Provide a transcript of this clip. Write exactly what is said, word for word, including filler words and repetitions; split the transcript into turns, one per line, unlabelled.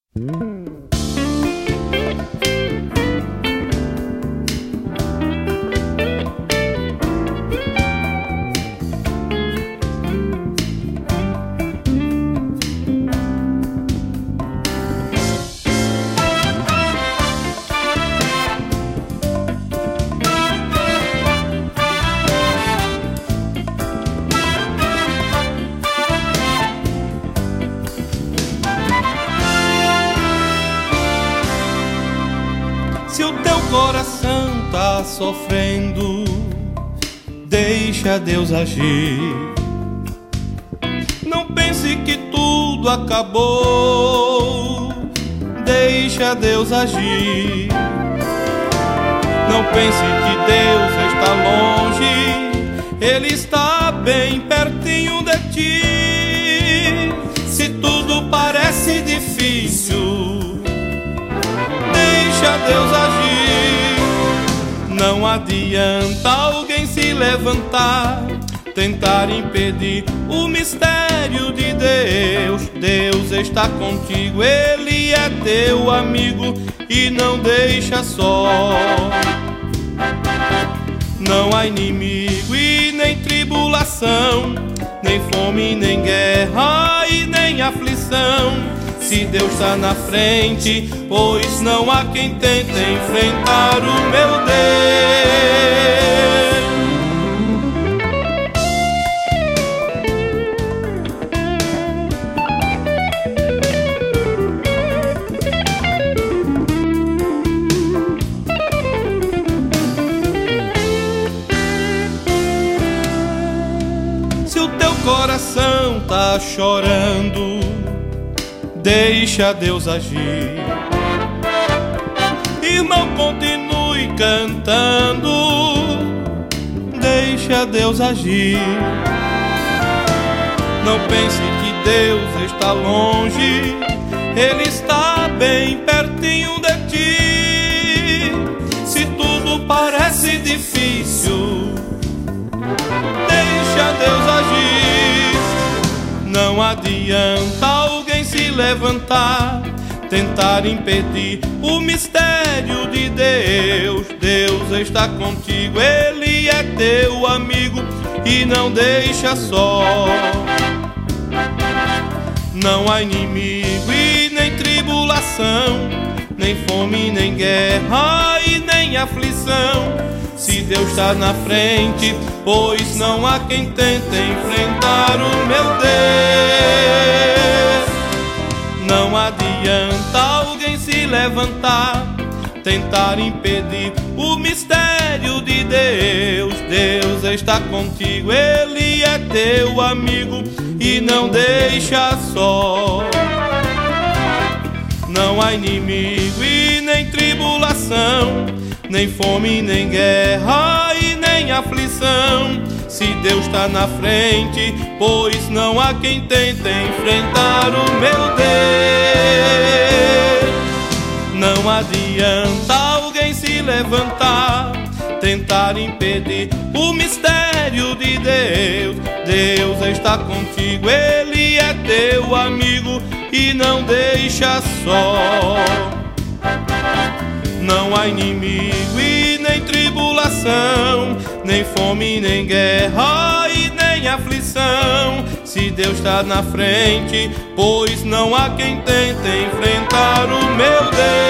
Se o teu coração tá sofrendo, deixa Deus agir. Não pense que tudo acabou, deixa Deus agir. Não pense que Deus está longe, Ele está bem pertinho de ti. Se tudo parece difícil, deixa Deus agir. Não adianta alguém se levantar, tentar impedir o mistério de Deus. Deus está contigo, Ele é teu amigo e não deixa só. Não há inimigo e nem tribulação, nem fome, nem guerra e nem aflição, se Deus está na frente, pois não há quem tente enfrentar o meu Deus. Se o teu coração tá chorando, deixa Deus agir. Irmão, continue cantando, deixa Deus agir. Não pense que Deus está longe, Ele está bem pertinho de ti. Se tudo parece difícil, deixa Deus agir. Não adianta alguém se levantar, tentar impedir o mistério de Deus. Deus está contigo, Ele é teu amigo e não deixa só. Não há inimigo e nem tribulação, nem fome, nem guerra e nem aflição, se Deus está na frente, pois não há quem tente enfrentar o meu Deus. Não adianta alguém se levantar, tentar impedir o mistério de Deus. Deus está contigo, Ele é teu amigo e não deixa só. Não há inimigo e nem tribulação, nem fome, nem guerra e nem aflição, se Deus está na frente, pois não há quem tente enfrentar o meu Deus. Não adianta alguém se levantar, tentar impedir o mistério de Deus. Deus está contigo, Ele é teu amigo e não deixa só. Não há inimigo e nem tribulação, nem fome, nem guerra e nem aflição, se Deus está na frente, pois não há quem tente enfrentar o meu Deus.